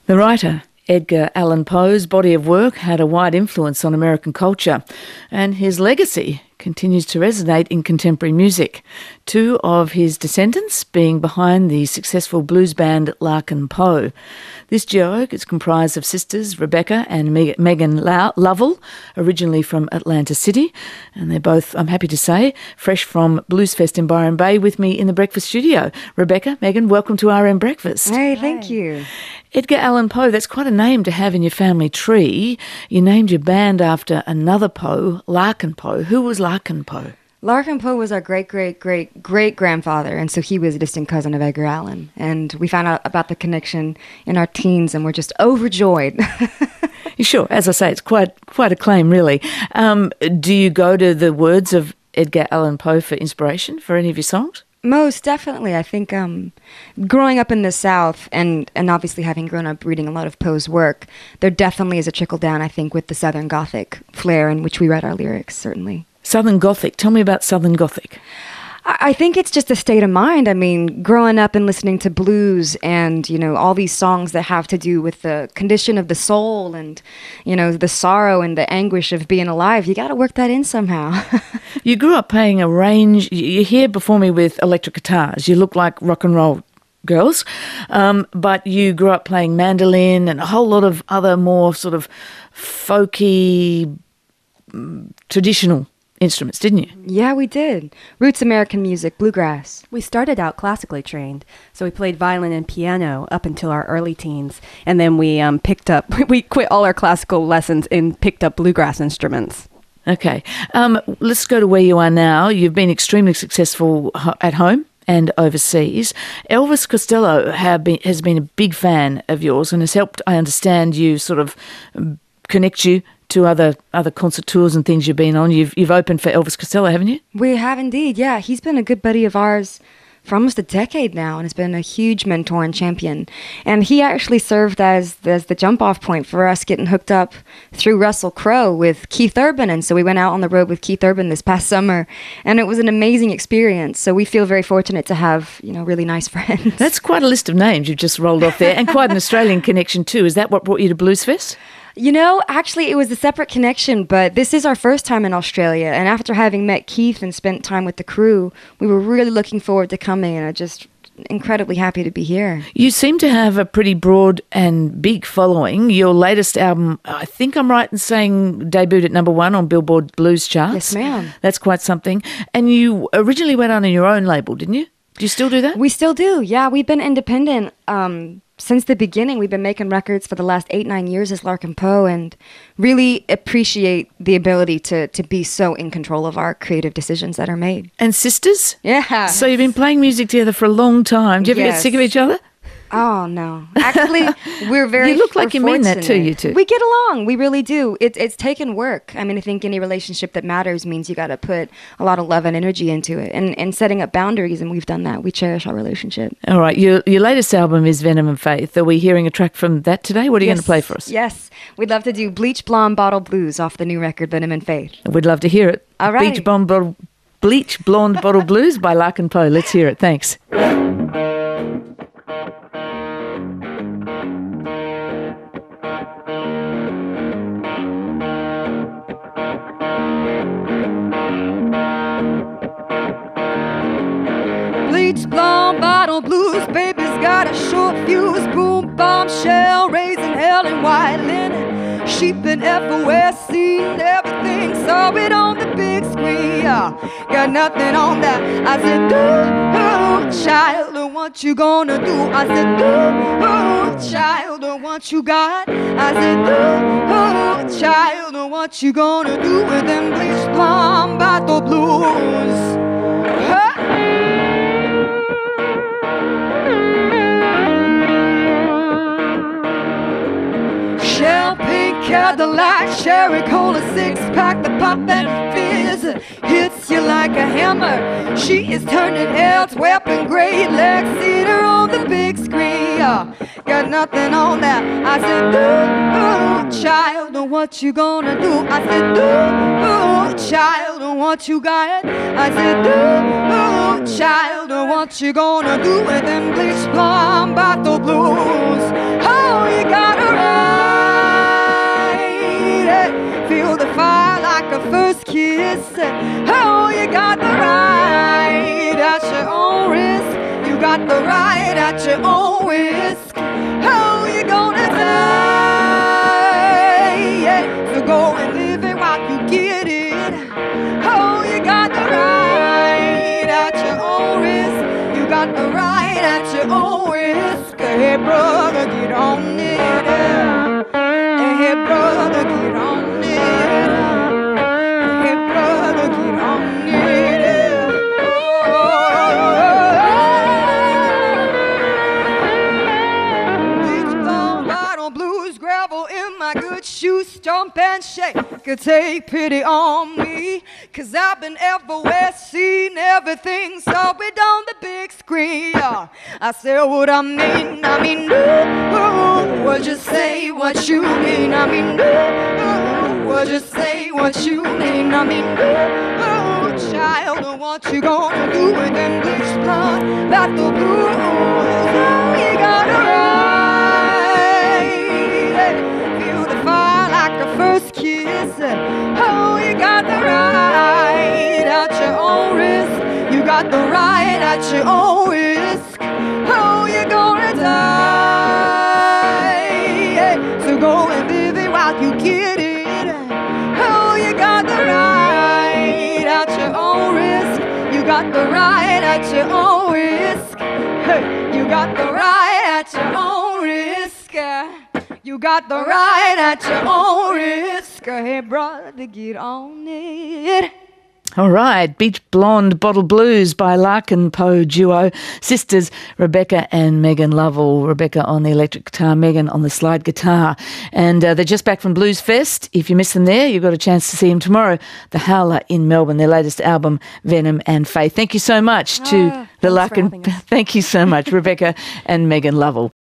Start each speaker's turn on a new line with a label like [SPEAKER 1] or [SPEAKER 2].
[SPEAKER 1] The writer, Edgar Allan Poe's body of work had a wide influence on American culture, and his legacy continues to resonate in contemporary music. Two of his descendants being behind the successful blues band Larkin Poe. This duo is comprised of sisters Rebecca and Megan Lovell, originally from Atlantic City, and they're both, I'm happy to say, fresh from Bluesfest in Byron Bay with me in the breakfast studio. Rebecca, Megan, welcome to RM Breakfast.
[SPEAKER 2] Hey, thank you.
[SPEAKER 1] Edgar Allan Poe, that's quite a name to have in your family tree. You named your band after another Poe, Larkin Poe. Who was Larkin Poe?
[SPEAKER 2] Larkin Poe was our great-great-great-great-grandfather, and so he was a distant cousin of Edgar Allan. And we found out about the connection in our teens, and we're just overjoyed.
[SPEAKER 1] Sure, as I say, it's quite a claim, really. Do you go to the words of Edgar Allan Poe for inspiration for any of your songs?
[SPEAKER 2] Most definitely. I think growing up in the South and obviously having grown up reading a lot of Poe's work, there definitely is a trickle down, I think, with the Southern Gothic flair in which we write our lyrics, certainly.
[SPEAKER 1] Southern Gothic. Tell me about Southern Gothic.
[SPEAKER 2] I think it's just a state of mind. I mean, growing up and listening to blues and, all these songs that have to do with the condition of the soul and, the sorrow and the anguish of being alive, you got to work that in somehow.
[SPEAKER 1] You grew up playing a range. You're here before me with electric guitars. You look like rock and roll girls, but you grew up playing mandolin and a whole lot of other more sort of folky, traditional instruments, didn't you?
[SPEAKER 2] Yeah, we did. Roots American music, bluegrass.
[SPEAKER 3] We started out classically trained, so we played violin and piano up until our early teens, and then we we quit all our classical lessons and picked up bluegrass instruments.
[SPEAKER 1] Okay, let's go to where you are now. You've been extremely successful at home and overseas. Elvis Costello has been a big fan of yours and has helped, I understand, you sort of connect you to other concert tours and things you've been on. You've opened for Elvis Costello, haven't you?
[SPEAKER 2] We have indeed, yeah. He's been a good buddy of ours for almost a decade now and has been a huge mentor and champion. And he actually served as the jump-off point for us getting hooked up through Russell Crowe with Keith Urban. And so we went out on the road with Keith Urban this past summer, and it was an amazing experience. So we feel very fortunate to have, really nice friends.
[SPEAKER 1] That's quite a list of names you've just rolled off there, and quite an Australian connection too. Is that what brought you to Bluesfest?
[SPEAKER 2] Actually, it was a separate connection, but this is our first time in Australia. And after having met Keith and spent time with the crew, we were really looking forward to coming, and are just incredibly happy to be here.
[SPEAKER 1] You seem to have a pretty broad and big following. Your latest album, I think I'm right in saying, debuted at #1 on Billboard Blues charts.
[SPEAKER 2] Yes, ma'am.
[SPEAKER 1] That's quite something. And you originally went on your own label, didn't you? Do you still do that?
[SPEAKER 2] We still do, yeah. We've been independent since the beginning. We've been making records for the last 8-9 years as Larkin Poe, and really appreciate the ability to be so in control of our creative decisions that are made.
[SPEAKER 1] And sisters?
[SPEAKER 2] Yeah.
[SPEAKER 1] So you've been playing music together for a long time. Do you ever get sick of each other?
[SPEAKER 2] Oh, no. Actually, we're very
[SPEAKER 1] You look like you mean that too, you two.
[SPEAKER 2] We get along. We really do. It's taken work. I mean, I think any relationship that matters means you got to put a lot of love and energy into it, and setting up boundaries, and we've done that. We cherish our relationship.
[SPEAKER 1] All right. Your latest album is Venom and Faith. Are we hearing a track from that today? What are you going to play for us?
[SPEAKER 2] Yes. We'd love to do Bleach Blonde Bottle Blues off the new record, Venom and Faith.
[SPEAKER 1] We'd love to hear it.
[SPEAKER 2] All right.
[SPEAKER 1] Bleach Blonde Bottle Blues by Larkin Poe. Let's hear it. Thanks.
[SPEAKER 2] Bleach blonde bottle blues, baby's got a short fuse. Boom bombshell, raising hell in white linen. Sheep in FOS, seen everything, saw it on the big screen. Got nothing on that. I said, do, child, what you gonna do? I said, do, child, what you got? I said, do, child, what you gonna do with them bleach blonde bottle blues? Shell pink Cadillac, cherry cola 6-pack, the pop and fizz hits you like a hammer. She is turning heads, weapon grade, Lex Cedar on the big screen. Got nothing on that. I said, do, child, what you gonna do? I said, do, child, what you got? I said, do, child, what you gonna do with them bleach blonde bottle blues? Oh, you got kiss. Oh, you got the right at your own risk. You got the right at your own risk. Oh, you're gonna die. Yeah. So go and live it while you get it. Oh, you got the right at your own risk. You got the right at your own risk. Hey, brother, get on it. Hey, brother, get on it. Hey, brother, get on it. Bleach blonde, bottle blues, gravel in my good shoes, stomp and shake. Could take pity on me, 'cause I've been everywhere, seen everything, saw it on the big screen. Yeah. I say what I mean, well, just say what you mean. Well, just say what you mean. Child, what you gonna do with them bleach blonde battle blues? Oh, you got a right. Feel the fire like a first kiss. Oh, you got the right at your own risk. You got the right at your own risk. Oh, you're gonna die. So go and live it while you get it. Oh, you got the right at your own risk. You got the right at your own risk. Hey, you got the right at your own risk. You got the right at your own risk. Hey, brother, get on it.
[SPEAKER 1] All right, Beach Blonde Bottle Blues by Larkin Poe duo, sisters Rebecca and Megan Lovell. Rebecca on the electric guitar, Megan on the slide guitar. And they're just back from Blues Fest. If you miss them there, you've got a chance to see them tomorrow. The Howler in Melbourne, their latest album, Venom and Faith. Thank you so much to the Larkin. Thank you so much, Rebecca and Megan Lovell.